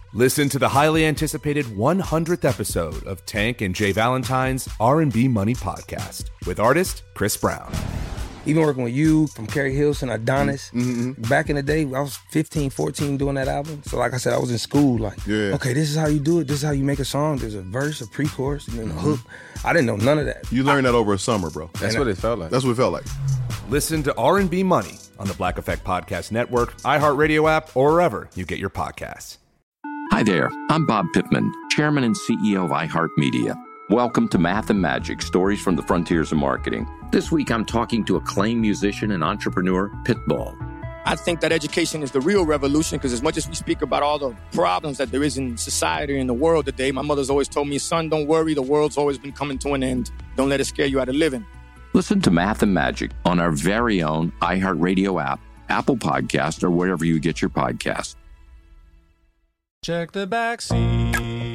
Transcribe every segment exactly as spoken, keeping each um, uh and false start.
Listen to the highly anticipated one hundredth episode of Tank and Jay Valentine's R and B Money Podcast with artist Chris Brown. Even working with you, from Carrie Hilson, Adonis, Mm-hmm. back in the day, I was fifteen, fourteen doing that album. So like I said, I was in school like, Yeah. okay, this is how you do it. This is how you make a song. There's a verse, a pre-chorus, and then a hook. I didn't know none of that. You learned that over a summer, bro. That's what it felt like. That's what it felt like. Listen to R and B Money on the Black Effect Podcast Network, iHeartRadio app, or wherever you get your podcasts. Hi there, I'm Bob Pittman, Chairman and C E O of iHeartMedia. Welcome to Math and Magic, Stories from the Frontiers of Marketing. This week I'm talking to acclaimed musician and entrepreneur, Pitbull. I think that education is the real revolution, because as much as we speak about all the problems that there is in society and the world today, my mother's always told me, son, don't worry, the world's always been coming to an end. Don't let it scare you out of living. Listen to Math and Magic on our very own iHeartRadio app, Apple Podcast, or wherever you get your podcasts. Check the back seat.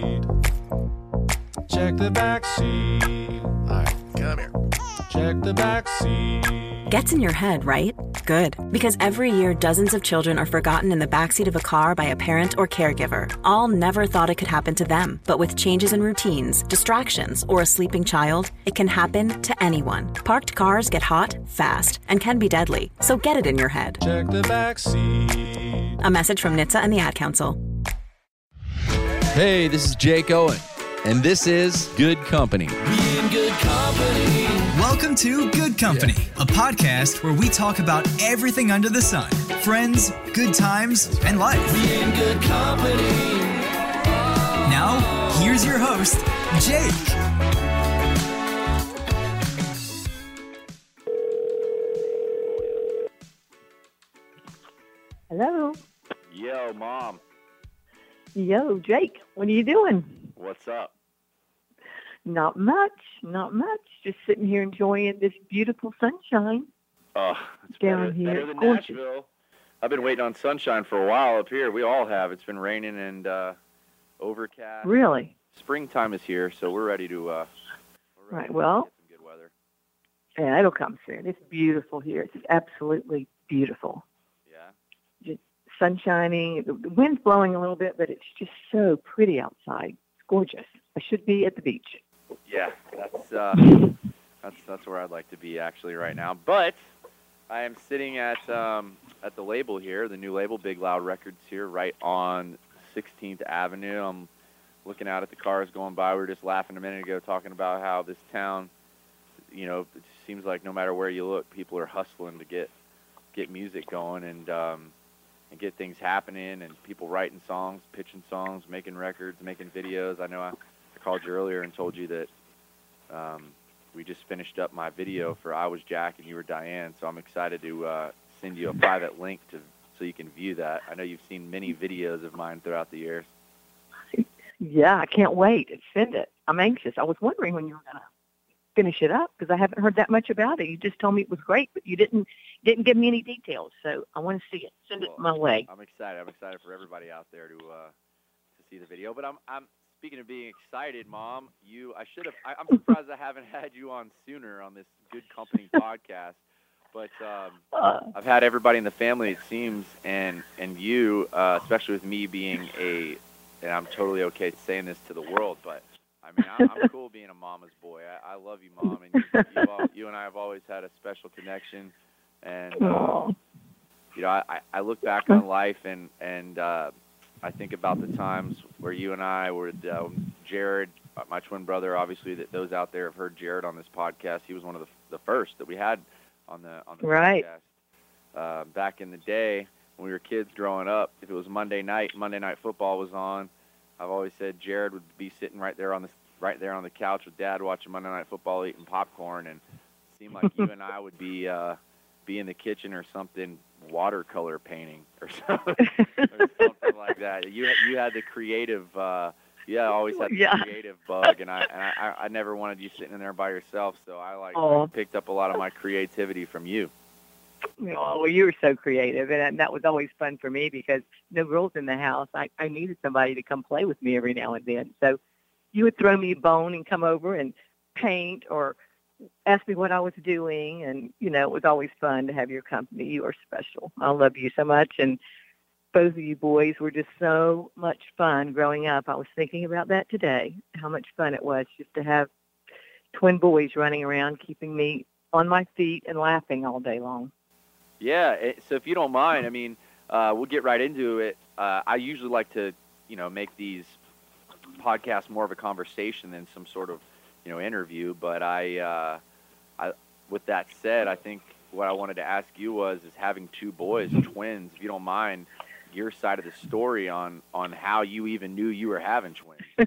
Check the back seat. All right, come here. Check the back seat. Gets in your head, right? Good. Because every year, dozens of children are forgotten in the backseat of a car by a parent or caregiver. All never thought it could happen to them. But with changes in routines, distractions, or a sleeping child, it can happen to anyone. Parked cars get hot, fast, and can be deadly. So get it in your head. Check the back seat. A message from N H T S A and the Ad Council. Hey, this is Jake Owen, and this is Good Company. Be in good company. Welcome to Good Company, yeah. a podcast where we talk about everything under the sun. Friends, good times, and life. Be in good company. Now, here's your host, Jake. Hello. Yo, Mom. Yo, Jake, what are you doing? What's up? Not much, not much. Just sitting here enjoying this beautiful sunshine. Oh, it's down better, here. better than Gorgeous. Nashville. I've been waiting on sunshine for a while up here. We all have. It's been raining and uh, overcast. Really? Springtime is here, so we're ready to. Uh, we're ready Right. to Well, get some good weather. yeah, it'll come soon. It's beautiful here. It's absolutely beautiful. Yeah. Just sun shining. The the wind's blowing a little bit, but it's just so pretty outside. It's gorgeous. I should be at the beach. Yeah, that's uh, that's that's where I'd like to be actually right now. But I am sitting at um, at the label here, the new label, Big Loud Records here, right on sixteenth Avenue. I'm looking out at the cars going by. We were just laughing a minute ago, talking about how this town, you know, it seems like no matter where you look, people are hustling to get get music going and um, and get things happening, and people writing songs, pitching songs, making records, making videos. I know I, I called you earlier and told you that um, we just finished up my video for I Was Jack and You Were Diane, so I'm excited to uh, send you a private link to so you can view that. I know you've seen many videos of mine throughout the years. Yeah, I can't wait. Send it. I'm anxious. I was wondering when you were going to finish it up because I haven't heard that much about it. You just told me it was great, but you didn't didn't give me any details. So I want to see it. Send well, it my way. I'm excited. I'm excited for everybody out there to uh, to see the video. But I'm I'm speaking of being excited, Mom. You I should have. I, I'm surprised I haven't had you on sooner on this Good Company podcast. But um, Uh, I've had everybody in the family, it seems, and and you, uh, especially with me being a, and I'm totally okay saying this to the world, but I mean, I'm, I'm cool being a mama's boy. I, I love you, Mom, and you, you, all, you and I have always had a special connection. And uh, you know, I, I look back on life, and and uh, I think about the times where you and I were, um, Jared, my twin brother. Obviously, that those out there have heard Jared on this podcast. He was one of the the first that we had on the on the Right. podcast. Uh, back in the day when we were kids growing up, if it was Monday night, Monday Night Football was on. I've always said Jared would be sitting right there on the right there on the couch with Dad watching Monday Night Football, eating popcorn, and it seemed like you and I would be uh, be in the kitchen or something, watercolor painting or something, or something like that. You you had the creative, uh, yeah, always had the Yeah. creative bug, and I and I, I never wanted you sitting in there by yourself. So I like Aw. I picked up a lot of my creativity from you. Oh, well, you were so creative, and that was always fun for me because no girls in the house. I, I needed somebody to come play with me every now and then. So you would throw me a bone and come over and paint or ask me what I was doing, and, you know, it was always fun to have your company. You are special. I love you so much, and both of you boys were just so much fun growing up. I was thinking about that today, how much fun it was just to have twin boys running around, keeping me on my feet and laughing all day long. Yeah, it, so if you don't mind, I mean, uh, we'll get right into it. Uh, I usually like to, you know, make these podcasts more of a conversation than some sort of, you know, interview. But I, uh, I, with that said, I think what I wanted to ask you was, is having two boys, twins, if you don't mind, your side of the story on, on how you even knew you were having twins.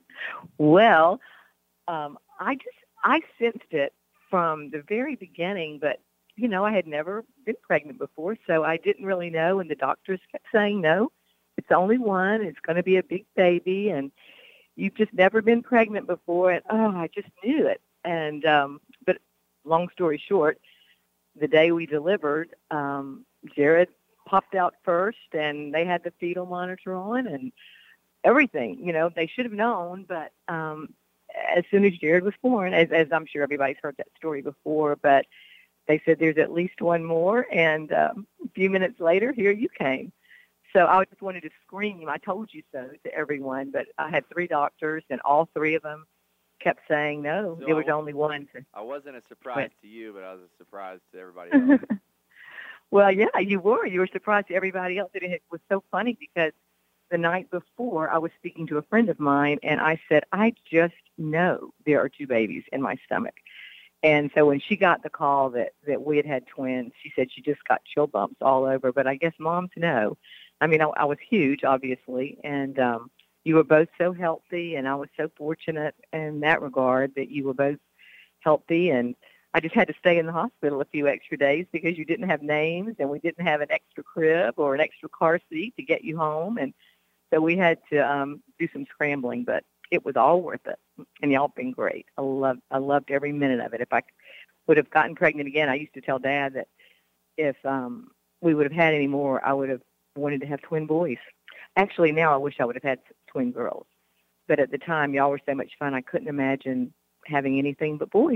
Well, um, I just, I sensed it from the very beginning, but, you know, I had never been pregnant before, so I didn't really know, and the doctors kept saying, no, it's only one, it's going to be a big baby, and you've just never been pregnant before, and, oh, I just knew it. And, um, but long story short, the day we delivered, um, Jared popped out first, and they had the fetal monitor on and everything. You know, they should have known, but um, as soon as Jared was born, as, as I'm sure everybody's heard that story before, but they said there's at least one more, and um, a few minutes later, here you came. So I just wanted to scream, I told you so, to everyone, but I had three doctors, and all three of them kept saying no, So there was I, only one. To, I wasn't a surprise to you, but I was a surprise to everybody else. Well, yeah, you were. You were surprised to everybody else. And it was so funny because the night before I was speaking to a friend of mine, and I said, I just know there are two babies in my stomach. And so when she got the call that, that we had had twins, she said she just got chill bumps all over. But I guess moms know. I mean, I, I was huge, obviously, and um, you were both so healthy, and I was so fortunate in that regard that you were both healthy. And I just had to stay in the hospital a few extra days because you didn't have names, and we didn't have an extra crib or an extra car seat to get you home. And so we had to um, do some scrambling, but it was all worth it. And y'all been great. I loved, I loved every minute of it. If I would have gotten pregnant again, I used to tell Dad that if um, we would have had any more, I would have wanted to have twin boys. Actually, now I wish I would have had twin girls. But at the time, y'all were so much fun, I couldn't imagine having anything but boys.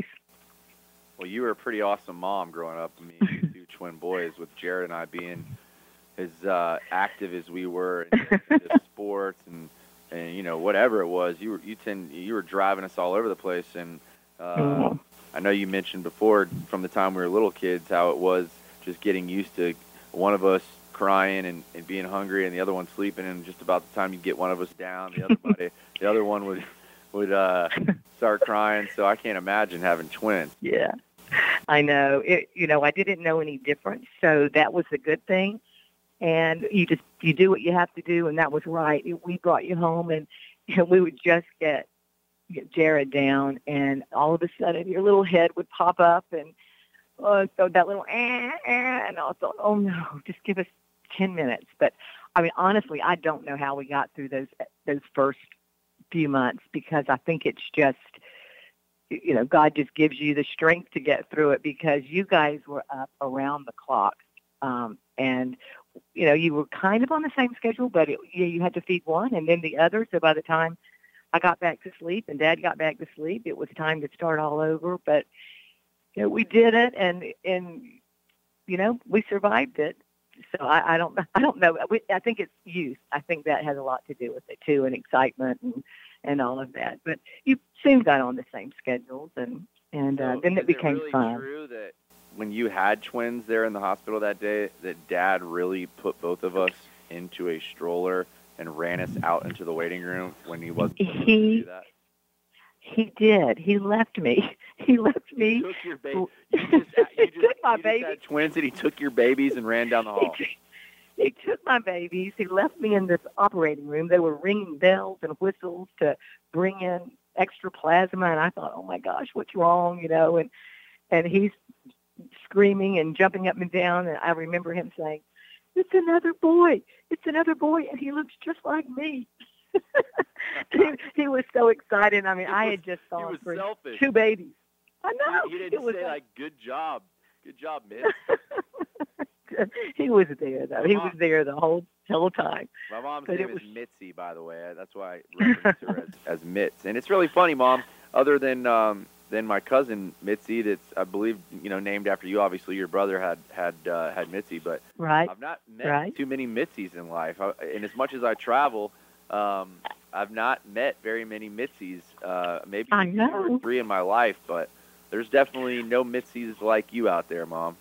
Well, you were a pretty awesome mom growing up. I mean, two twin boys, with Jared and I being as uh, active as we were in, in sports and, and you know whatever it was. You were you tend you were driving us all over the place. And uh, mm-hmm. I know you mentioned before, from the time we were little kids, how it was just getting used to one of us crying and, and being hungry, and the other one sleeping. And just about the time you get one of us down, the other body, the other one would would uh, start crying. So I can't imagine having twins. Yeah. I know. It, you know, I didn't know any difference, so that was a good thing. And you just you do what you have to do, and that was right. We brought you home, and, and we would just get, get Jared down, and all of a sudden your little head would pop up, and oh, so that little eh, eh, and I thought, oh no, just give us ten minutes. But I mean, honestly, I don't know how we got through those those first few months, because I think it's just, you know, God just gives you the strength to get through it, because you guys were up around the clock. Um, and, you know, you were kind of on the same schedule, but it, you, you had to feed one and then the other. So by the time I got back to sleep and Dad got back to sleep, it was time to start all over. But, you know, we did it, and, and you know, we survived it. So I, I don't I don't know. We, I think it's youth. I think that has a lot to do with it, too, and excitement and, and all of that. But you soon got on the same schedules, and, and uh, so then it became it really fun. True that when you had twins there in the hospital that day, that Dad really put both of us into a stroller and ran us out into the waiting room when he wasn't supposed he, to do that? He did. He left me. He left me. He took your baby. You just, you just, took my you baby. just had twins, and he took your babies and ran down the hall. He, he took my babies. He left me in this operating room. They were ringing bells and whistles to bring in extra plasma, and I thought, oh my gosh, what's wrong, you know? And and he's screaming and jumping up and down, and I remember him saying, "It's another boy. It's another boy," and he looks just like me. he, he was so excited. I mean, He I was- had just he thought was for selfish. two babies. I know. He, he it didn't was say, like, like, good job. Good job, Mitch. he was there, though. He was there the whole whole time. My mom's But name it is was- Mitzi, by the way. That's why I reference her as, as Mitz. And it's really funny, Mom, other than um, then my cousin Mitzi, that's I believe you know named after you. Obviously, your brother had had uh, had Mitzi, but right. I've not met right. too many Mitzies in life. I, and as much as I travel, um, I've not met very many Mitzies. Uh, maybe I two know. or three in my life, but there's definitely no Mitzies like you out there, Mom.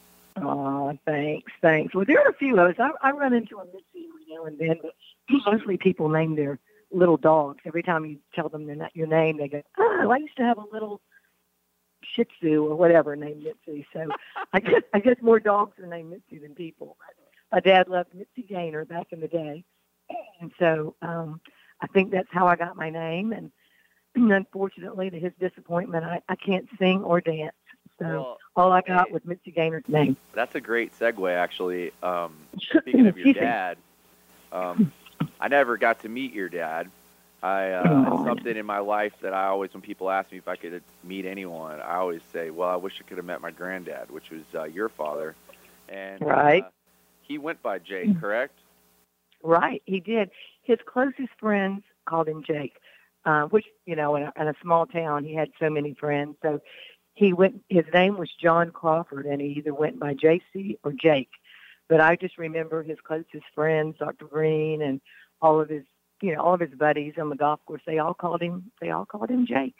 Oh, thanks, thanks. Well, there are a few of us. I, I run into a Mitzi every now and then, but mostly people name their little dogs. Every time you tell them they're not your name, they go, "Oh, I used to have a little Shih Tzu or whatever named Mitzi." So I guess I guess more dogs are named Mitzi than people. My dad loved Mitzi Gaynor back in the day, and so um, I think that's how I got my name. And unfortunately, to his disappointment, I, I can't sing or dance. So Well, all I got hey, was Mitzi Gaynor's name. That's a great segue, actually. Um, speaking of your dad, um, I never got to meet your dad. I uh, it's something in my life that I always, when people ask me if I could meet anyone, I always say, well, I wish I could have met my granddad, which was uh, your father. And Right. uh, he went by Jake, correct? Right, he did. His closest friends called him Jake, uh, which, you know, in a, in a small town, he had so many friends. So he went, his name was John Crawford, and he either went by J C or Jake. But I just remember his closest friends, Doctor Green, and all of his, you know, all of his buddies on the golf course, they all called him, they all called him Jake.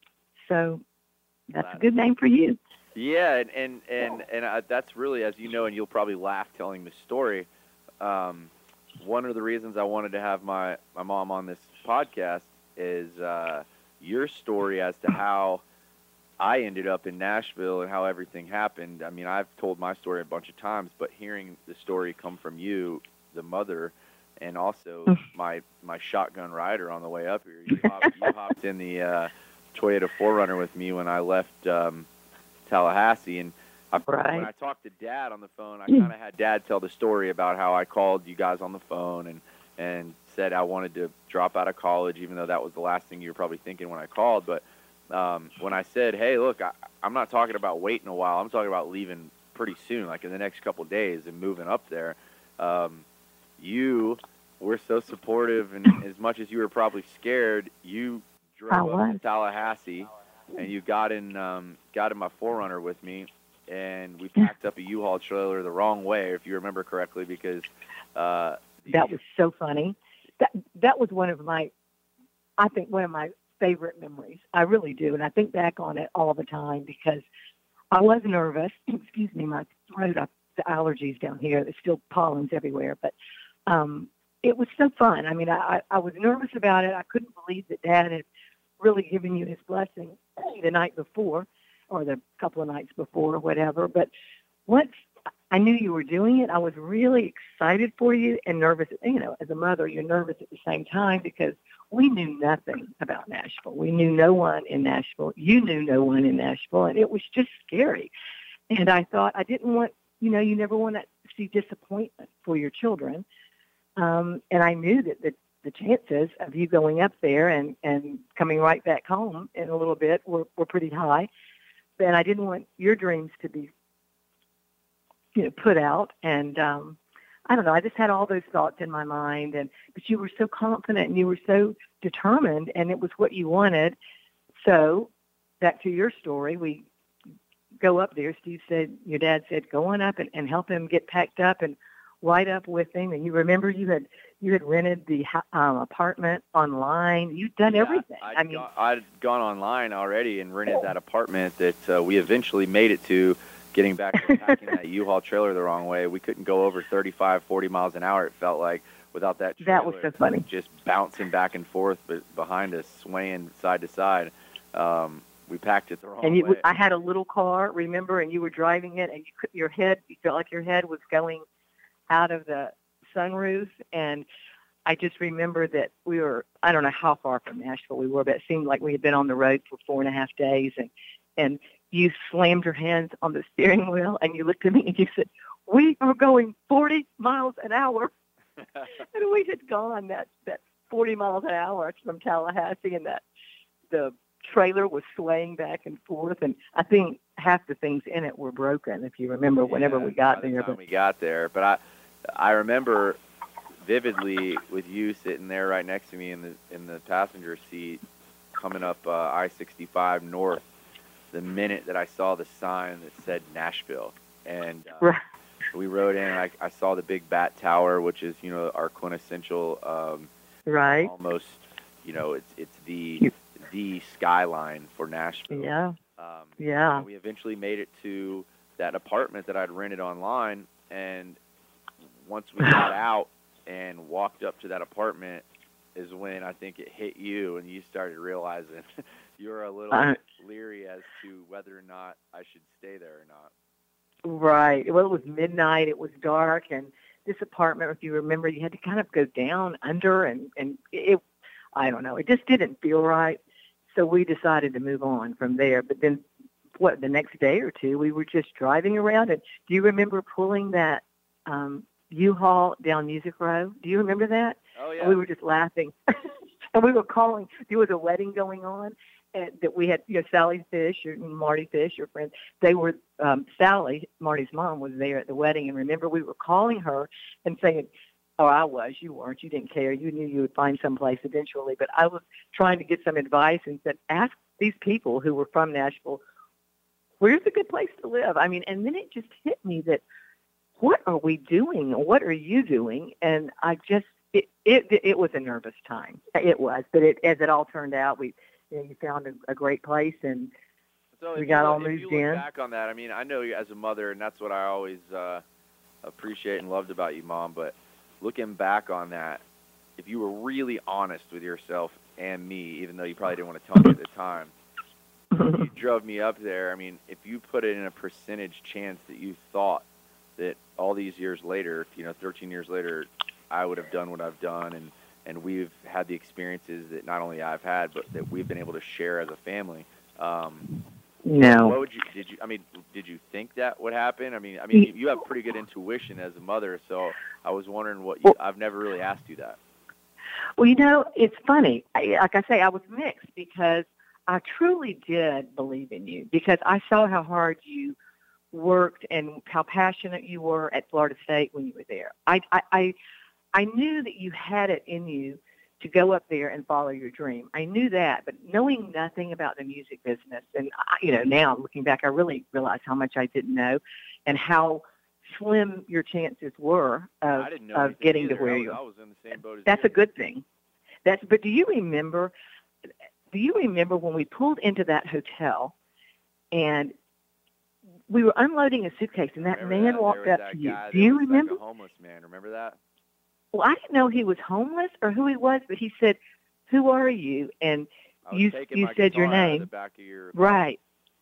So that's a good name for you. Yeah, and and and, and uh, that's really, as you know, and you'll probably laugh telling the story. Um, one of the reasons I wanted to have my, my mom on this podcast is uh, your story as to how I ended up in Nashville and how everything happened. I mean, I've told my story a bunch of times, but hearing the story come from you, the mother, and also my my shotgun rider on the way up here. You hopped, you hopped in the uh, Toyota four runner with me when I left um, Tallahassee, and I, right. when I talked to Dad on the phone, I kind of had Dad tell the story about how I called you guys on the phone and and said I wanted to drop out of college, even though that was the last thing you were probably thinking when I called. But um, when I said, hey, look, I, I'm not talking about waiting a while. I'm talking about leaving pretty soon, like in the next couple of days, and moving up there. Um, you were so supportive, and as much as you were probably scared, you drove up to Tallahassee, and you got in um, got in my four runner with me, and we packed up a U-Haul trailer the wrong way, if you remember correctly, because uh, that was so funny. That that was one of my, I think, one of my favorite memories. I really do, and I think back on it all the time because I was nervous. Excuse me, my throat, I, the allergies down here. There's still pollens everywhere, but um, it was so fun. I mean, I, I was nervous about it. I couldn't believe that Dad had really given you his blessing the night before, or the couple of nights before, or whatever. But once I knew you were doing it, I was really excited for you and nervous. You know, as a mother, you're nervous at the same time because we knew nothing about Nashville. We knew no one in Nashville. You knew no one in Nashville, and it was just scary. And I thought I didn't want, you know, you never want to see disappointment for your children. Um, and I knew that the, the chances of you going up there and, and coming right back home in a little bit were, were pretty high. And I didn't want your dreams to be, you know, put out. And um, I don't know, I just had all those thoughts in my mind. And but you were so confident and you were so determined, and it was what you wanted. So back to your story, we go up there. Steve said, your dad said, go on up and, and help him get packed up and ride up with him. And you remember you had you had rented the um, apartment online. You'd done yeah, everything. I'd I mean, gone, I'd gone online already and rented that apartment that uh, we eventually made it to. Getting back to packing that U-Haul trailer the wrong way, we couldn't go over thirty-five, forty miles an hour. It felt like without that trailer, that was so funny. Just bouncing back and forth, but behind us, swaying side to side. Um, we packed it the wrong and you, way. I had a little car, remember, and you were driving it, and you could, your head, you felt like your head was going out of the sunroof. And I just remember that we were, I don't know how far from Nashville we were, but it seemed like we had been on the road for four and a half days. And, and you slammed your hands on the steering wheel, and you looked at me and you said, we are going forty miles an hour. And we had gone that, that forty miles an hour from Tallahassee, and that the trailer was swaying back and forth. And I think half the things in it were broken, if you remember, whenever yeah, we got by the there. time But we got there. But I, I remember vividly with you sitting there right next to me in the in the passenger seat, coming up uh, I sixty-five north the minute that I saw the sign that said Nashville. And uh, Right. we rode in, and I, I saw the big Bat Tower, which is, you know, our quintessential, um, Right. almost, you know, it's it's the the skyline for Nashville. Yeah. Um, Yeah. and we eventually made it to that apartment that I'd rented online, and once we got out and walked up to that apartment is when I think it hit you, and you started realizing you were a little Uh, leery as to whether or not I should stay there or not. Right. Well, it was midnight. It was dark, and this apartment, if you remember, you had to kind of go down under, and and it, I don't know, it just didn't feel right. So we decided to move on from there. But then, what, the next day or two, we were just driving around, and do you remember pulling that um, U-Haul down Music Row? Do you remember that? Oh yeah. And we were just laughing, and we were calling. There was a wedding going on. And that we had, you know, Sally Fish or Marty Fish, your friends. They were, um, Sally, Marty's mom, was there at the wedding. And remember, we were calling her and saying, oh, I was, you weren't, you didn't care. You knew you would find someplace eventually. But I was trying to get some advice and said, ask these people who were from Nashville, where's a good place to live? I mean, and then it just hit me that, what are we doing? What are you doing? And I just, it, it, it was a nervous time. It was. But it, as it all turned out, we, you know, you found a, a great place, and so we if got you, all if moved you look in. back on that, I mean, I know you as a mother, and that's what I always uh, appreciate and loved about you, Mom. But looking back on that, if you were really honest with yourself and me, even though you probably didn't want to tell me at the time, you drove me up there. I mean, if you put it in a percentage chance that you thought that all these years later, you know, thirteen years later, I would have done what I've done, and and we've had the experiences that not only I've had, but that we've been able to share as a family. Um, no. What would you, did you, I mean, did you think that would happen? I mean, I mean, you have pretty good intuition as a mother, so I was wondering what you, I've never really asked you that. Well, you know, it's funny. I, like I say, I was mixed because I truly did believe in you, because I saw how hard you worked and how passionate you were at Florida State when you were there. I, I, I I knew that you had it in you to go up there and follow your dream. I knew that, but knowing nothing about the music business, and I, you know, now looking back, I really realized how much I didn't know, and how slim your chances were of, I didn't know of getting either. to where I was, you. I was in the same boat as That's you. a good thing. That's. But do you remember? Do you remember when we pulled into that hotel, and we were unloading a suitcase, and that Remember man that? walked There was up that to you? guy Do that you was remember? Like a homeless man. Remember that? Well, I didn't know he was homeless or who he was, but he said, "Who are you?" And I was you taking you my said your guitar out of name. the back of your Right,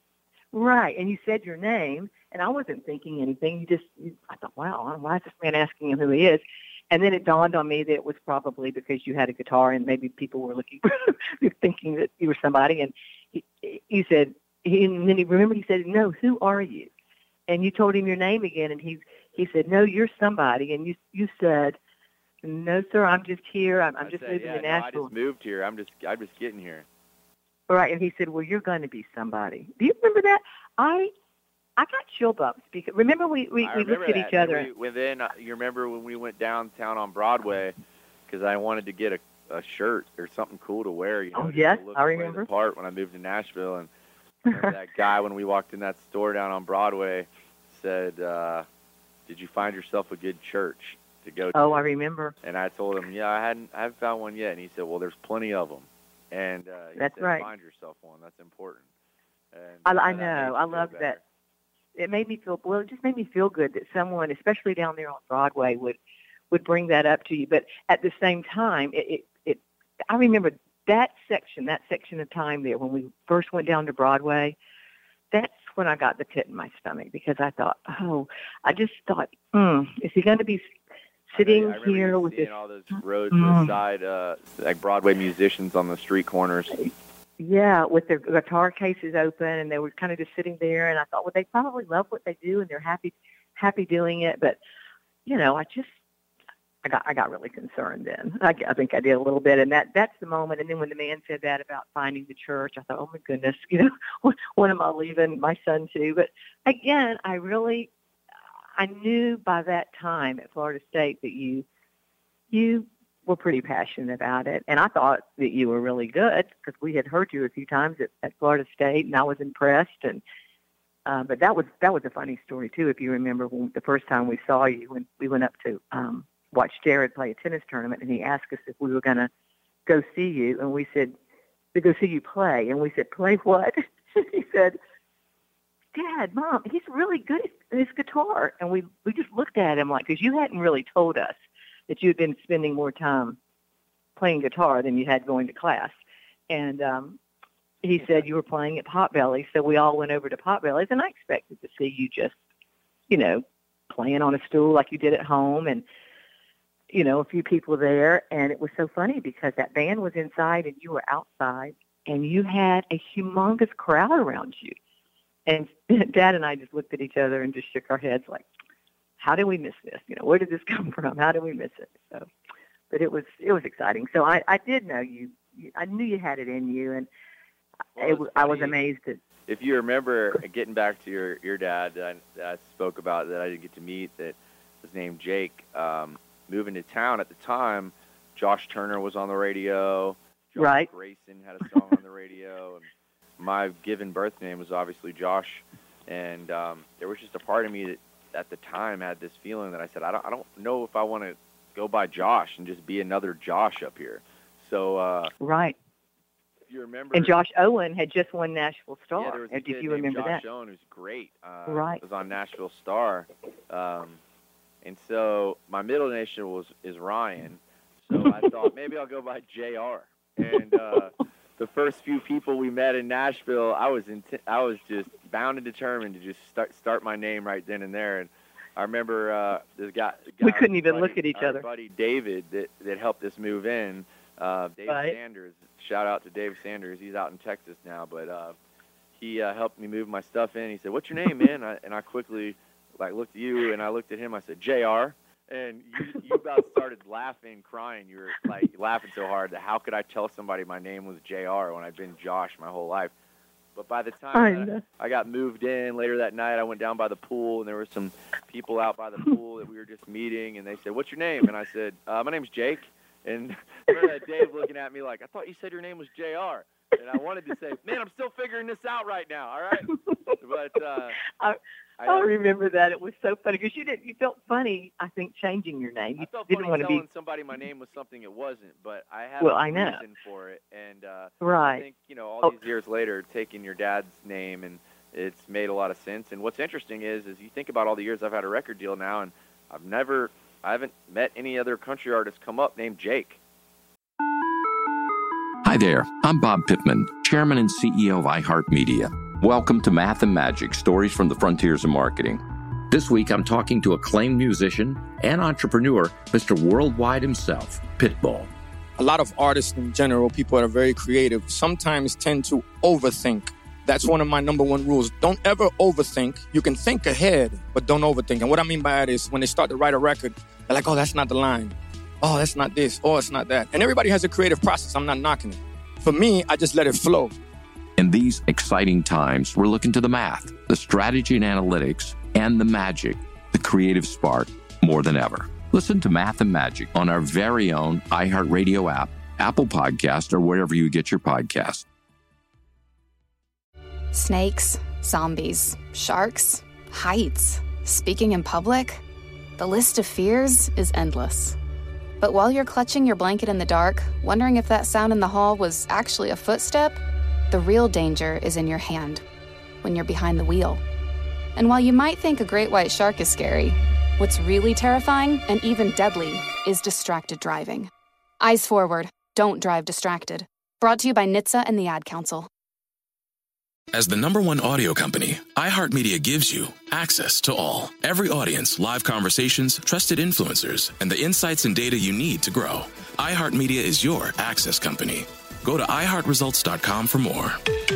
right. And you said your name, and I wasn't thinking anything. You just, you, I thought, wow, why is this man asking him who he is? And then it dawned on me that it was probably because you had a guitar, and maybe people were looking, thinking that you were somebody. And he, you said, he, and then he remembered. He said, "No, who are you?" And you told him your name again, and he he said, "No, you're somebody." And you you said, "No, sir, I'm just here. I'm, I'm I just said, moving yeah, to no, I Nashville." just moved here. I'm just, I'm just getting here. Right, and he said, "Well, you're going to be somebody." Do you remember that? I I got chill bumps because remember we we, I we remember looked at that. each other. And we, then uh, you remember when we went downtown on Broadway because I wanted to get a, a shirt or something cool to wear. You know, Oh, just yes, to look I and play remember. the part when I moved to Nashville, and that guy when we walked in that store down on Broadway said, uh, "Did you find yourself a good church to go to?" Oh, I remember. And I told him, "Yeah, I hadn't, I haven't found one yet." And he said, "Well, there's plenty of them." And uh, he That's said, right. "Find yourself one. That's important." And, I, uh, I that made know. me I feel love better. that. It made me feel well. It just made me feel good that someone, especially down there on Broadway, would would bring that up to you. But at the same time, it it, it I remember that section, that section of time there when we first went down to Broadway. That's when I got the pit in my stomach because I thought, oh, I just thought, hmm, is he going to be sitting I remember here you with seeing this? all those roads Mm. beside uh, like Broadway musicians on the street corners. Yeah, with their guitar cases open, and they were kind of just sitting there. And I thought, well, they probably love what they do, and they're happy, happy doing it. But you know, I just, I got, I got really concerned then. I, I think I did a little bit, and that, that's the moment. And then when the man said that about finding the church, I thought, oh my goodness, you know, when am I leaving my son to? But again, I really, I knew by that time at Florida State that you, you were pretty passionate about it. And I thought that you were really good because we had heard you a few times at, at Florida State, and I was impressed. And uh, but that was that was a funny story too. If you remember, when the first time we saw you, when we went up to um, watch Jared play a tennis tournament, and he asked us if we were going to go see you, and we said to go see you play, and we said, play what? He said, Dad, Mom, he's really good at his guitar. And we we just looked at him like, because you hadn't really told us that you had been spending more time playing guitar than you had going to class. And um, he said you were playing at Potbelly, so we all went over to Potbelly's, and I expected to see you just, you know, playing on a stool like you did at home, and, you know, a few people there. And it was so funny because that band was inside and you were outside, and you had a humongous crowd around you. And Dad and I just looked at each other and just shook our heads like, how did we miss this? You know, where did this come from? How did we miss it? So, but it was it was exciting. So I, I did know you. I knew you had it in you, and well, it, I was amazed at. If you remember, getting back to your, your dad that I, that I spoke about that I didn't get to meet, that was named Jake, um, moving to town at the time, Josh Turner was on the radio. Josh right. Grayson had a song on the radio. And my given birth name was obviously Josh, and um, there was just a part of me that at the time had this feeling that I said, I don't, I don't know if I want to go by Josh and just be another Josh up here. So uh, right. If you remember, and Josh Owen had just won Nashville Star. Yeah, there was a if kid you named remember Josh that. Owen who's great. Uh, right. Was on Nashville Star, um, and so my middle initial was is Ryan. So I thought maybe I'll go by J R. And uh, the first few people we met in Nashville, I was in I was just bound and determined to just start start my name right then and there. And I remember uh, this guy, guy. We couldn't even buddy, look at each our other. Buddy David that that helped us move in. Uh, Dave right. Sanders. Shout out to Dave Sanders. He's out in Texas now, but uh, he uh, helped me move my stuff in. He said, "What's your name, man?" I, and I quickly like looked at you and I looked at him. I said, J R. And you, you about started laughing, crying. You were like laughing so hard that how could I tell somebody my name was J R when I've been Josh my whole life? But by the time I, I got moved in later that night, I went down by the pool, and there were some people out by the pool that we were just meeting, and they said, "What's your name?" And I said, uh, "My name's Jake." And I remember that Dave looking at me like, "I thought you said your name was J R." And I wanted to say, "Man, I'm still figuring this out right now." All right, but uh, I, I, I remember that. It was so funny because you did. You felt funny, I think, changing your name. You I felt didn't funny want to telling be somebody my name was something it wasn't, but I had well, a I know. reason for it. And uh, right. I think you know all oh. these years later, taking your dad's name and it's made a lot of sense. And what's interesting is, is you think about all the years I've had a record deal now, and I've never, I haven't met any other country artist come up named Jake. Hi there, I'm Bob Pittman, Chairman and C E O of iHeartMedia. Welcome to Math and Magic, Stories from the Frontiers of Marketing. This week, I'm talking to acclaimed musician and entrepreneur, Mister Worldwide himself, Pitbull. A lot of artists in general, people that are very creative, sometimes tend to overthink. That's one of my number one rules. Don't ever overthink. You can think ahead, but don't overthink. And what I mean by that is when they start to write a record, they're like, oh, that's not the line. Oh, that's not this. Oh, it's not that. And everybody has a creative process. I'm not knocking it. For me, I just let it flow. In these exciting times, we're looking to the math, the strategy and analytics, and the magic, the creative spark, more than ever. Listen to Math and Magic on our very own iHeartRadio app, Apple Podcast, or wherever you get your podcasts. Snakes, zombies, sharks, heights, speaking in public. The list of fears is endless. But while you're clutching your blanket in the dark, wondering if that sound in the hall was actually a footstep, the real danger is in your hand, when you're behind the wheel. And while you might think a great white shark is scary, what's really terrifying and even deadly is distracted driving. Eyes forward, don't drive distracted. Brought to you by N H T S A and the Ad Council. As the number one audio company, iHeartMedia gives you access to all. Every audience, live conversations, trusted influencers, and the insights and data you need to grow. iHeartMedia is your access company. Go to i heart results dot com for more.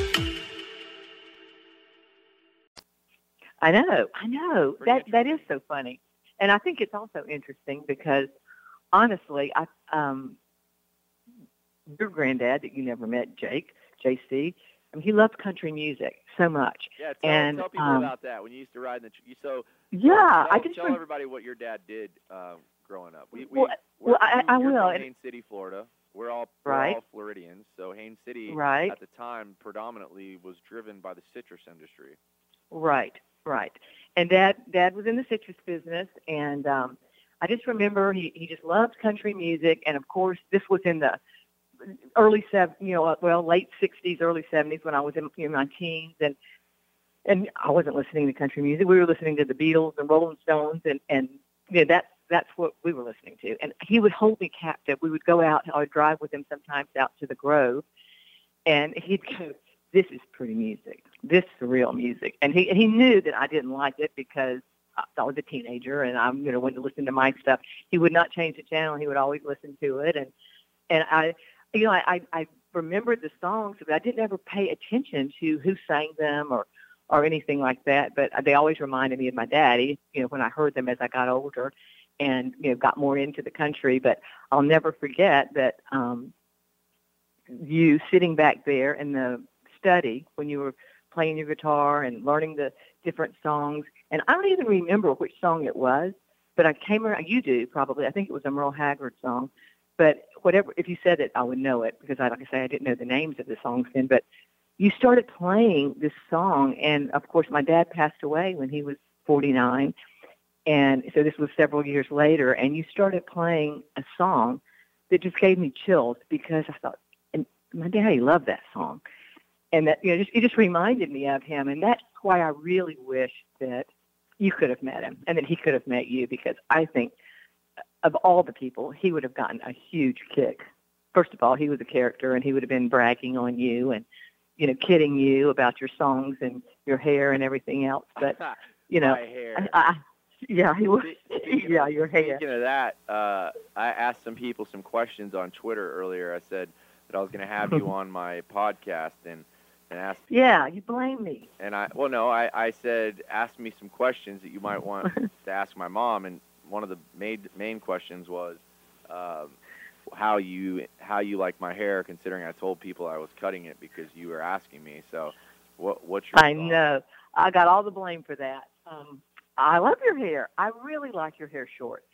I know, I know. That that is so funny. And I think it's also interesting because, honestly, I um, your granddad that you never met, Jake, J C, I mean, he loved country music so much. Yeah, tell, and, tell people um, about that when you used to ride in the. Tr- so yeah, tell, I just tell rem- everybody what your dad did uh, growing up. We, we well, We're Well, I, I you're will. from And- Haines City, Florida. We're all Right. we're all Floridians. So Haines City Right. at the time predominantly was driven by the citrus industry. Right, right. And Dad, Dad was in the citrus business, and um, I just remember he, he just loved country music, and of course, this was in the early seven, you know, well, late sixties, early seventies when I was in, in my teens, and and I wasn't listening to country music. We were listening to the Beatles and Rolling Stones, and and you know, that's that's what we were listening to. And he would hold me captive. We would go out. I would drive with him sometimes out to the Grove, and he'd go, "This is pretty music. This is real music." And he he knew that I didn't like it because I was a teenager and I'm, you know, wanted to listen to my stuff. He would not change the channel. He would always listen to it. And, and I, you know, I, I remembered the songs, but I didn't ever pay attention to who sang them or, or anything like that. But they always reminded me of my daddy, you know, when I heard them as I got older and, you know, got more into the country. But I'll never forget that um, you sitting back there in the study when you were playing your guitar and learning the different songs. And I don't even remember which song it was, but I came around, you do probably, I think it was a Merle Haggard song. But whatever, if you said it, I would know it because, I, like I say, I didn't know the names of the songs then. But you started playing this song, and, of course, my dad passed away when he was forty-nine. And so this was several years later, and you started playing a song that just gave me chills because I thought, and my daddy loved that song. And that, you know, just, it just reminded me of him. And that's why I really wish that you could have met him and that he could have met you, because I think of all the people, he would have gotten a huge kick. First of all, he was a character, and he would have been bragging on you and, you know, kidding you about your songs and your hair and everything else. But, you know, My hair. I, I, yeah, he was. Speaking yeah, of, your hair. Speaking of that, uh, I asked some people some questions on Twitter earlier. I said that I was going to have you on my podcast and, and ask. Yeah, you blame me. And I, well, no, I, I said, ask me some questions that you might want to ask my mom. And one of the main, main questions was um, how you how you like my hair, considering I told people I was cutting it because you were asking me. So what what's your I thought? know. I got all the blame for that. Um, I love your hair. I really like your hair short.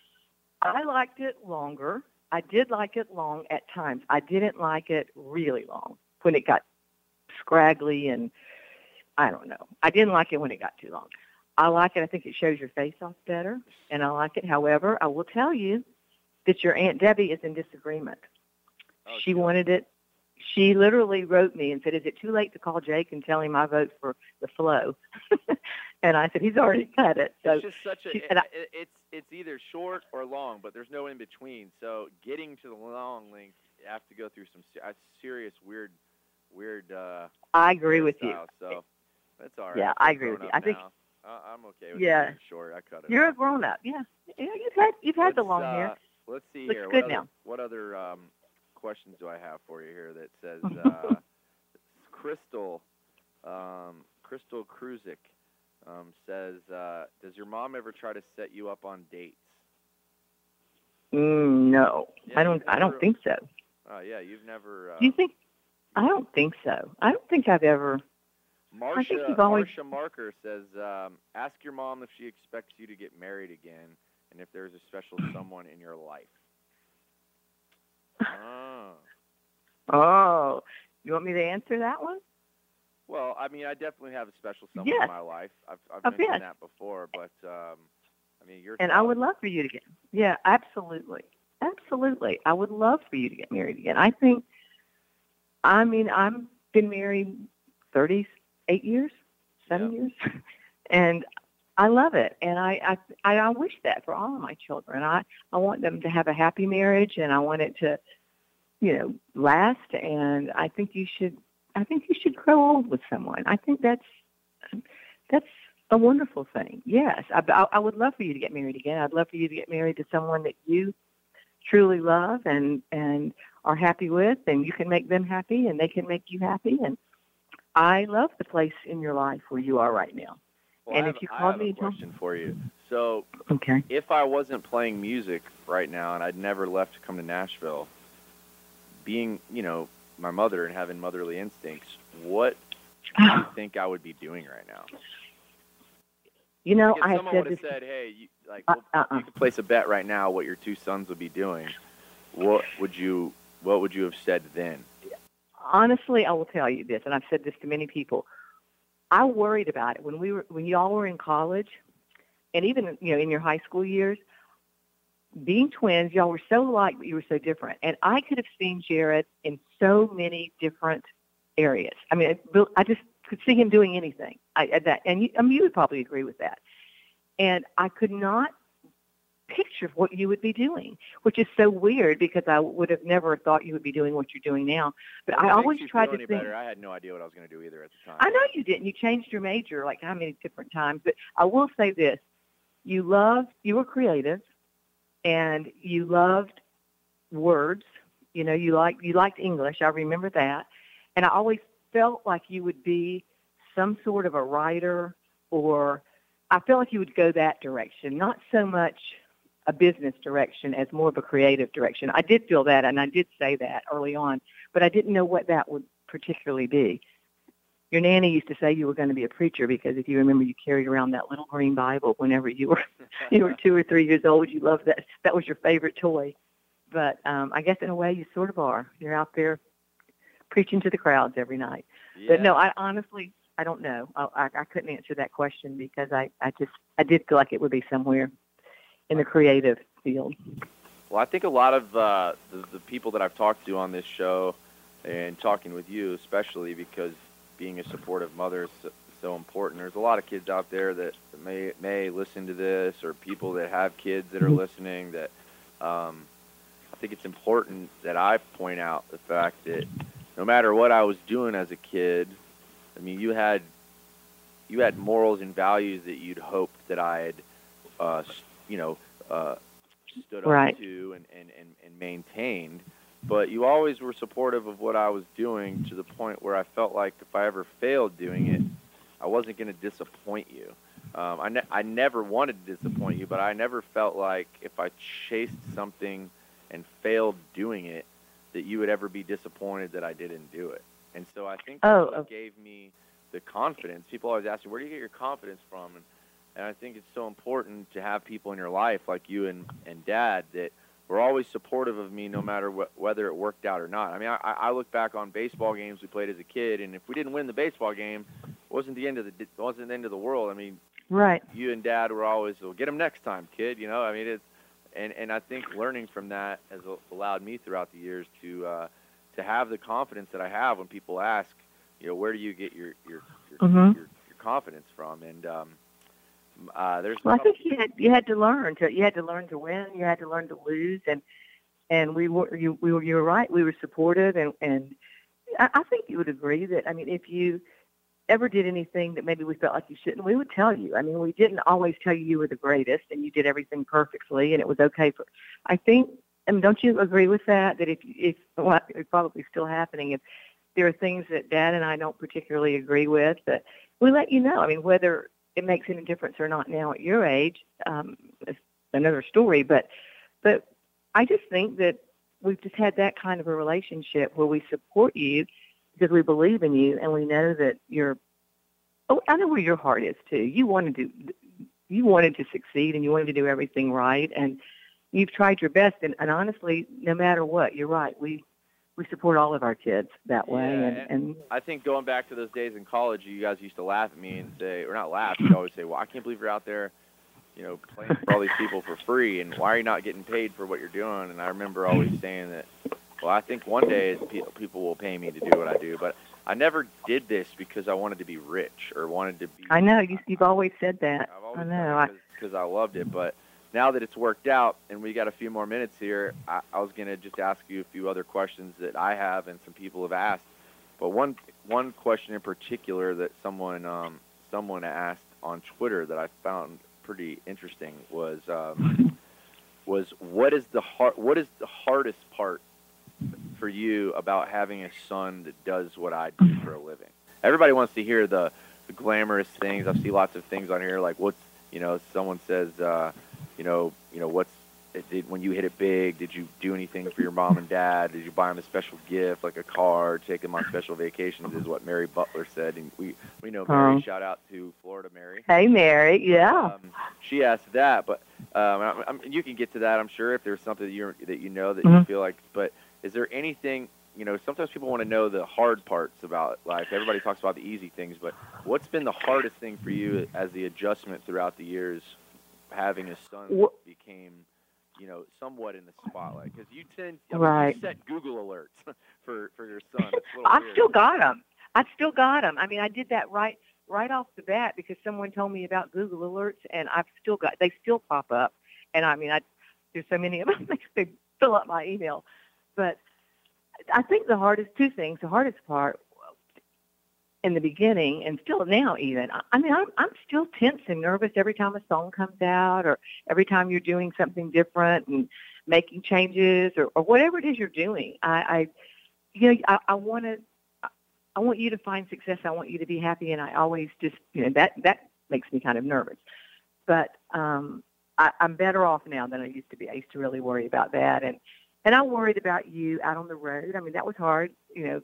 I liked it longer. I did like it long at times. I didn't like it really long when it got scraggly and I don't know. I didn't like it when it got too long. I like it. I think it shows your face off better, and I like it. However, I will tell you that your Aunt Debbie is in disagreement. Oh, she wanted it. She literally wrote me and said, "Is it too late to call Jake and tell him I vote for the flow?" And I said, "He's already cut it." So it's just such a. she, It, and I, it, it's it's either short or long, but there's no in between. So getting to the long length, you have to go through some se- a serious weird, weird. Uh, I agree with you. hairstyle, So that's all right. Yeah, I'm I agree with grown you. up I think- now. Uh, I'm okay with Yeah. it being short. I cut it. You're off. a grown up. Yeah, yeah. You've had you've had the Let's, long uh, hair. Let's see Looks here. good what other, now. What other um, questions do I have for you here? That says uh, Crystal, um, Crystal Kruzik um, says, uh, "Does your mom ever try to set you up on dates?" Mm, no, Yeah, I don't. you've I don't never- think so. Oh yeah, you've never. Uh, Do you think? I don't think so. I don't think I've ever. I think Marsha, you've always- Marsha Marker says, um, ask your mom if she expects you to get married again and if there's a special someone in your life. Oh. Oh, you want me to answer that one? Well, I mean, I definitely have a special someone Yes. in my life. I've, I've I mentioned bet. that before, but, um, I mean, you're And I would love for you to get. Yeah, absolutely, absolutely. I would love for you to get married again. I think. I mean, I've been married thirty-eight years, seven years, and I love it. And I, I, I wish that for all of my children. I, I want them to have a happy marriage, and I want it to, you know, last. And I think you should. I think you should grow old with someone. I think that's that's a wonderful thing. Yes, I, I, I would love for you to get married again. I'd love for you to get married to someone that you truly love and and are happy with, and you can make them happy, and they can make you happy. And I love the place in your life where you are right now. Well, and I if have, you I called have me a and told question for you. So, okay, if I wasn't playing music right now and I'd never left to come to Nashville, being, you know, my mother and having motherly instincts, what do you think I would be doing right now? You know, If I have someone said would have this. said, "Hey, you, like Uh, well, uh-uh. you could place a bet right now what your two sons would be doing," what would you what would you have said then? Honestly, I will tell you this, and I've said this to many people. I worried about it when we were when y'all were in college, and even you know in your high school years. Being twins, y'all were so alike, but you were so different. And I could have seen Jared in so many different areas. I mean, I, I just could see him doing anything. I, that, and you, I mean, you would probably agree with that. And I could not picture what you would be doing, which is so weird because I would have never thought you would be doing what you're doing now. But What I makes always you tried feel to any think. better? I had no idea what I was going to do either at the time. I know you didn't. You changed your major like how many different times. But I will say this: you loved. You were creative. And you loved words, you know, you liked, you liked English. I remember that. And I always felt like you would be some sort of a writer, or I felt like you would go that direction, not so much a business direction as more of a creative direction. I did feel that, and I did say that early on, but I didn't know what that would particularly be. Your nanny used to say you were going to be a preacher because if you remember, you carried around that little green Bible whenever you were you were two or three years old. You loved that. That was your favorite toy. But um, I guess in a way you sort of are. You're out there preaching to the crowds every night. Yeah. But no, I honestly, I don't know. I, I, I couldn't answer that question because I, I just, I did feel like it would be somewhere in the creative field. Well, I think a lot of uh, the, the people that I've talked to on this show, and talking with you especially, because being a supportive mother is so, so important. There's a lot of kids out there that may may listen to this, or people that have kids that are listening. That um, I think it's important that I point out the fact that no matter what I was doing as a kid, I mean, you had you had morals and values that you'd hoped that I had, uh, you know, uh, stood up Right. to and, and, and, and maintained. But you always were supportive of what I was doing, to the point where I felt like if I ever failed doing it, I wasn't going to disappoint you. Um, I, ne- I never wanted to disappoint you, but I never felt like if I chased something and failed doing it, that you would ever be disappointed that I didn't do it. And so I think that's Oh, what okay. gave me the confidence. People always ask me, where do you get your confidence from? And, and I think it's so important to have people in your life like you and, and Dad that were always supportive of me no matter what, whether it worked out or not. I mean, I, I look back on baseball games we played as a kid, and if we didn't win the baseball game, it wasn't the end of the it wasn't the end of the world. I mean, Right. you and Dad were always, well, get them next time, kid. You know, I mean, it's and, and I think learning from that has allowed me throughout the years to uh, to have the confidence that I have when people ask, you know, where do you get your your your, Mhm. your, your confidence from? And um, uh, there's Well, I think you had you had to learn to you had to learn to win. You had to learn to lose, and and we were you we were you were right. We were supportive, and and I, I think you would agree that I mean if you ever did anything that maybe we felt like you shouldn't, we would tell you. I mean, we didn't always tell you you were the greatest and you did everything perfectly and it was okay for. I think, I mean, don't you agree with that? That if if well, it's probably still happening, if there are things that Dad and I don't particularly agree with, that we let you know. I mean, whether it makes any difference or not now at your age, um, it's another story. But, but I just think that we've just had that kind of a relationship where we support you because we believe in you and we know that you're. Oh, I know where your heart is too. You wanted to, you wanted to succeed and you wanted to do everything right, and you've tried your best. And, and honestly, no matter what, you're right. We we support all of our kids that way. Yeah, and, and I think going back to those days in college, you guys used to laugh at me and say, or not laugh, you'd always say, well, I can't believe you're out there, you know, playing for all these people for free, and why are you not getting paid for what you're doing? And I remember always saying that, well, I think one day pe- people will pay me to do what I do, but I never did this because I wanted to be rich or wanted to be. I know you, you've always said that. I've always I know. I, because I loved it, but now that it's worked out and we got a few more minutes here, I, I was going to just ask you a few other questions that I have and some people have asked. But one one question in particular that someone um, someone asked on Twitter that I found pretty interesting was um, was what is the hard, what is the hardest part for you about having a son that does what I do for a living? Everybody wants to hear the, the glamorous things. I've seen lots of things on here like what's, you know, someone says, uh, you know, you know, what's it did, when you hit it big, did you do anything for your mom and dad? Did you buy them a special gift, like a car, take them on special vacations, is what Mary Butler said. And we, we know Mary. Um, Shout out to Florida Mary. Hey, Mary. Yeah. Um, she asked that, but um, I, I, you can get to that, I'm sure, if there's something that, you're, that you know that Mm-hmm. you feel like. But is there anything, you know, sometimes people want to know the hard parts about life. Everybody talks about the easy things, but what's been the hardest thing for you as the adjustment throughout the years, having a son that became, you know, somewhat in the spotlight? Because you tend, I mean, Right. you set Google alerts for, for your son. It's a little I weird. still got them. I still got them. I mean, I did that right right off the bat because someone told me about Google alerts, and I've still got. They still pop up, and I mean, I there's so many of them they fill up my email. But I think the hardest two things. The hardest part in the beginning, and still now even. I, I mean, I'm I'm still tense and nervous every time a song comes out, or every time you're doing something different and making changes, or, or whatever it is you're doing. I, I you know, I, I want to. I want you to find success. I want you to be happy, and I always just, you know, that that makes me kind of nervous. But um, I, I'm better off now than I used to be. I used to really worry about that, and and I worried about you out on the road. I mean, that was hard. You know,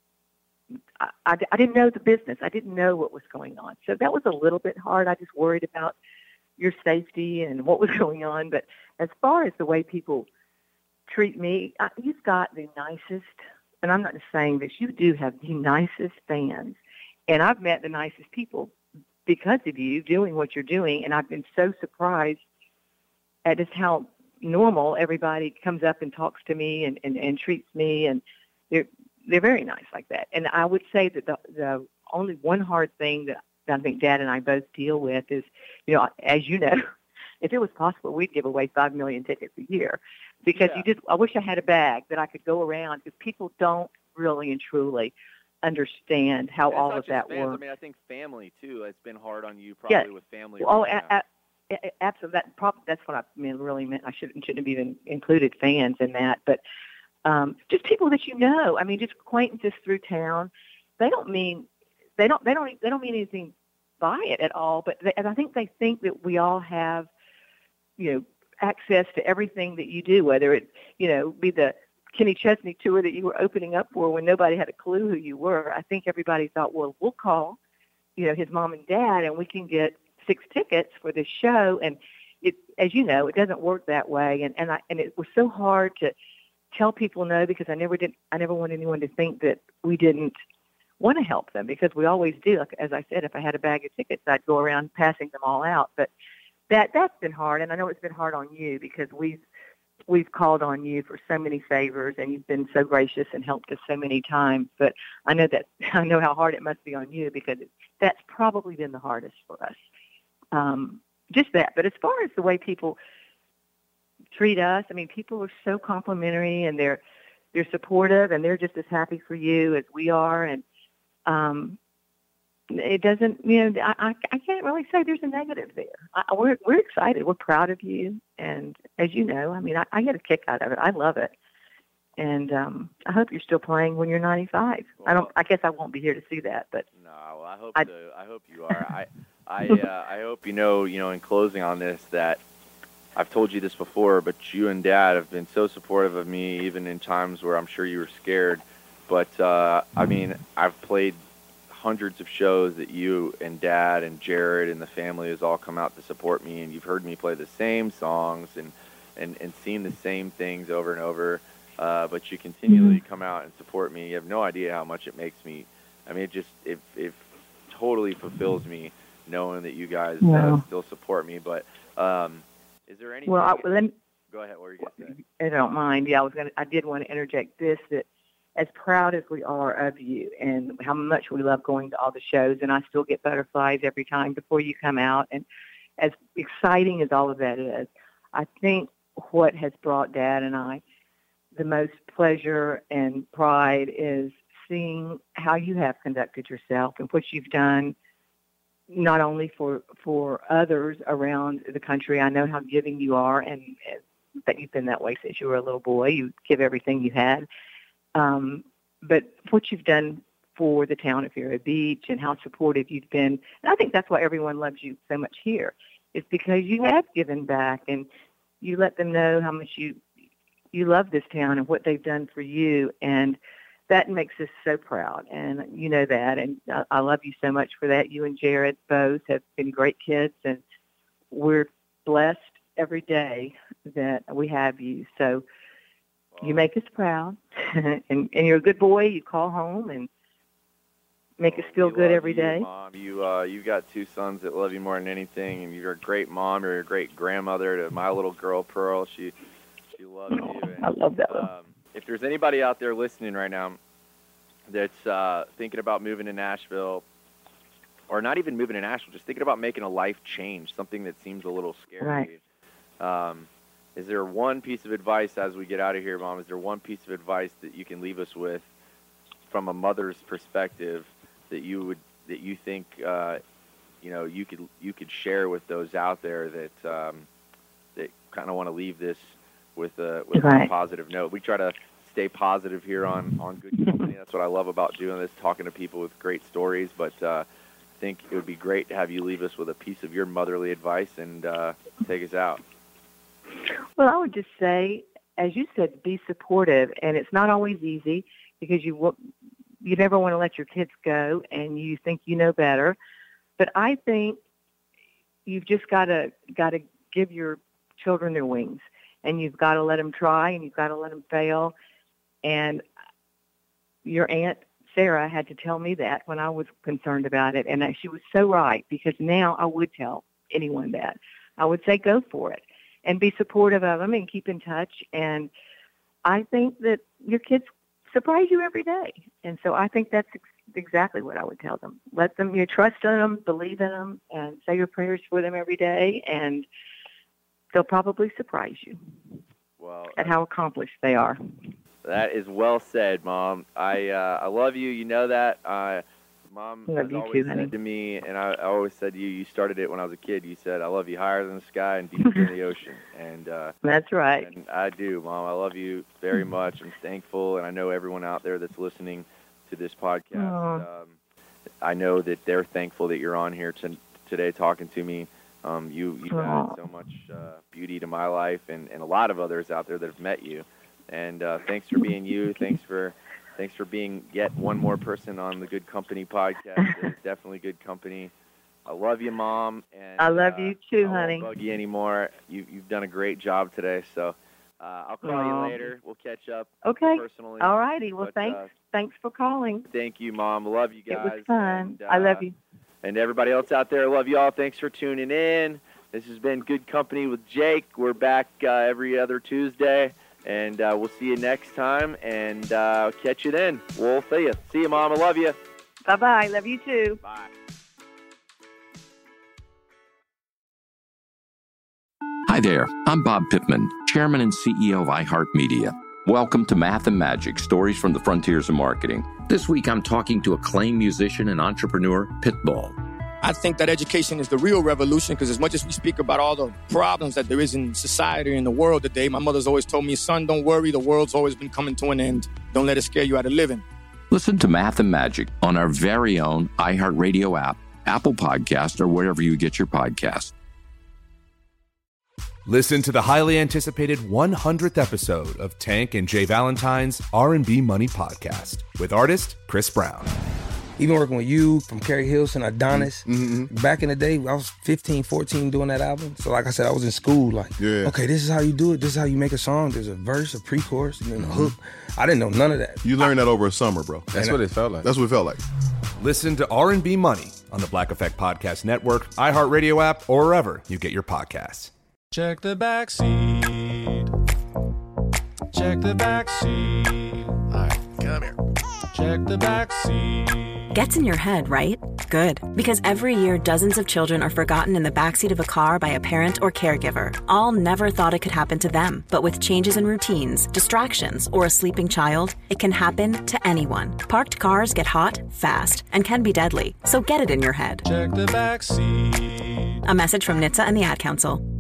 I, I, I didn't know the business. I didn't know what was going on, so that was a little bit hard. I just worried about your safety and what was going on. But as far as the way people treat me, I, you've got the nicest. And I'm not just saying this, you do have the nicest fans. And I've met the nicest people because of you doing what you're doing. And I've been so surprised at just how normal everybody comes up and talks to me and, and, and treats me. And they're, they're very nice like that. And I would say that the, the only one hard thing that I think Dad and I both deal with is, you know, as you know, if it was possible, we'd give away five million tickets a year. Because Yeah. you just, I wish I had a bag that I could go around, because people don't really and truly understand how And it's all not of just that fans. works. I mean, I think family too. It's been hard on you probably Yeah. with family. Oh, reaching a, out. a, a, absolutely. That prob- that's what I mean. Really meant. I shouldn't shouldn't have even included fans in that, but um, just people that you know. I mean, just acquaintances through town. They don't mean they don't they don't they don't mean anything by it at all. But they, and I think they think that we all have, you know, access to everything that you do, whether it, you know, be the Kenny Chesney tour that you were opening up for when nobody had a clue who you were. I think everybody thought, well, we'll call, you know, his mom and dad, and we can get six tickets for this show. And it, as you know, it doesn't work that way. And, and I, and it was so hard to tell people no, because I never did, I never wanted anyone to think that we didn't want to help them, because we always do. Like, as I said, if I had a bag of tickets, I'd go around passing them all out. But that that's been hard, and I know it's been hard on you, because we've we've called on you for so many favors, and you've been so gracious and helped us so many times. But I know that I know how hard it must be on you, because it, that's probably been the hardest for us. Um, just that. But as far as the way people treat us, I mean, people are so complimentary, and they're they're supportive, and they're just as happy for you as we are, and um, it doesn't, you know, I, I can't really say there's a negative there. I, we're we're excited. We're proud of you. And as you know, I mean, I, I get a kick out of it. I love it. And um, I hope you're still playing when you're ninety-five. Well, I don't. I guess I won't be here to see that, but No, well, I hope I- so. I hope you are. I, I, uh, I hope you know. You know, in closing on this, that I've told you this before, but you and Dad have been so supportive of me, even in times where I'm sure you were scared. But uh, I mean, I've played hundreds of shows that you and Dad and Jared and the family has all come out to support me, and you've heard me play the same songs and and, and seen the same things over and over. Uh, but you continually come out and support me. You have no idea how much it makes me. I mean, it just it it totally fulfills me knowing that you guys uh, Wow. still support me. But um, is there anything? well, I, let me, Go ahead. What were you gonna say? I don't mind. Yeah, I was gonna. I did want to interject this, that as proud as we are of you and how much we love going to all the shows, and I still get butterflies every time before you come out, and as exciting as all of that is, I think what has brought Dad and I the most pleasure and pride is seeing how you have conducted yourself and what you've done, not only for for others around the country. I know how giving you are, and, and that you've been that way since you were a little boy. You give everything you had. Um, but what you've done for the town of Vero Beach and how supportive you've been, and I think that's why everyone loves you so much here, is because you have given back, and you let them know how much you you love this town and what they've done for you, and that makes us so proud. And you know that, and I, I love you so much for that. You and Jared both have been great kids, and we're blessed every day that we have you. So you make us proud, and, and you're a good boy. You call home and make us feel good every you, day. Mom, you uh, you've got two sons that love you more than anything, and you're a great mom. You're a great grandmother to my little girl Pearl. She she loves you. And, I love that one. Um, if there's anybody out there listening right now that's uh, thinking about moving to Nashville, or not even moving to Nashville, just thinking about making a life change, something that seems a little scary. Right. Um, is there one piece of advice as we get out of here, Mom? Is there one piece of advice that you can leave us with from a mother's perspective that you would that you think uh, you know you could you could share with those out there that um, that kind of want to leave this with a with right. a positive note? We try to stay positive here on on Good Company. That's what I love about doing this, talking to people with great stories. But uh, I think it would be great to have you leave us with a piece of your motherly advice and uh, take us out. Well, I would just say, as you said, be supportive, and it's not always easy because you you never want to let your kids go, and you think you know better. But I think you've just got to got to give your children their wings, and you've got to let them try, and you've got to let them fail. And your Aunt Sarah had to tell me that when I was concerned about it, and she was so right, because now I would tell anyone that. I would say go for it and be supportive of them and keep in touch. And I think that your kids surprise you every day. And so I think that's ex- exactly what I would tell them. Let them, you know, trust in them, believe in them, and say your prayers for them every day, and they'll probably surprise you well, at how accomplished they are. That is well said, Mom. I uh, I love you. You know that. Uh, Mom love has you always too, said honey. to me, and I, I always said to you, you started it when I was a kid. You said, I love you higher than the sky and deeper than the ocean. And uh, that's right. And I do, Mom. I love you very much. I'm thankful, and I know everyone out there that's listening to this podcast, um, I know that they're thankful that you're on here t- today talking to me. Um, you, you've added so much uh, beauty to my life and, and a lot of others out there that have met you. And uh, thanks for being you. Thanks for thanks for being yet one more person on the Good Company podcast. It's definitely good company. I love you, Mom. And I love uh, you too, I honey. I won't bug you anymore. You, you've done a great job today. So uh, I'll call oh. you later. We'll catch up okay. personally. All righty. Well, but, thanks. Uh, thanks for calling. Thank you, Mom. Love you guys. It was fun. And, uh, I love you. And everybody else out there, love you all. Thanks for tuning in. This has been Good Company with Jake. We're back uh, every other Tuesday. And uh, we'll see you next time, and uh, catch you then. We'll see you. See you, Mom. I love you. Bye-bye. Love you, too. Bye. Hi there. I'm Bob Pittman, Chairman and C E O of iHeartMedia. Welcome to Math and Magic, Stories from the Frontiers of Marketing. This week, I'm talking to acclaimed musician and entrepreneur, Pitbull. I think that education is the real revolution, because as much as we speak about all the problems that there is in society and the world today, my mother's always told me, son, don't worry, the world's always been coming to an end. Don't let it scare you out of living. Listen to Math and Magic on our very own iHeartRadio app, Apple Podcast, or wherever you get your podcasts. Listen to the highly anticipated one hundredth episode of Tank and Jay Valentine's R and B Money Podcast with artist Chris Brown. Even working with you, from Carrie Hilson, Adonis. Mm-hmm. Back in the day, I was fifteen, fourteen doing that album. So like I said, I was in school like, yeah. okay, this is how you do it. This is how you make a song. There's a verse, a pre-chorus, and then a hook. I didn't know none of that. You learned that over a summer, bro. That's what it felt like. That's what it felt like. Listen to R and B Money on the Black Effect Podcast Network, iHeartRadio app, or wherever you get your podcasts. Check the back seat. Check the back seat. All right, come here. Check the back seat. Gets in your head, right? Good. Because every year, dozens of children are forgotten in the backseat of a car by a parent or caregiver. All never thought it could happen to them. But with changes in routines, distractions, or a sleeping child, it can happen to anyone. Parked cars get hot, fast, and can be deadly. So get it in your head. Check the back seat. A message from N H T S A and the Ad Council.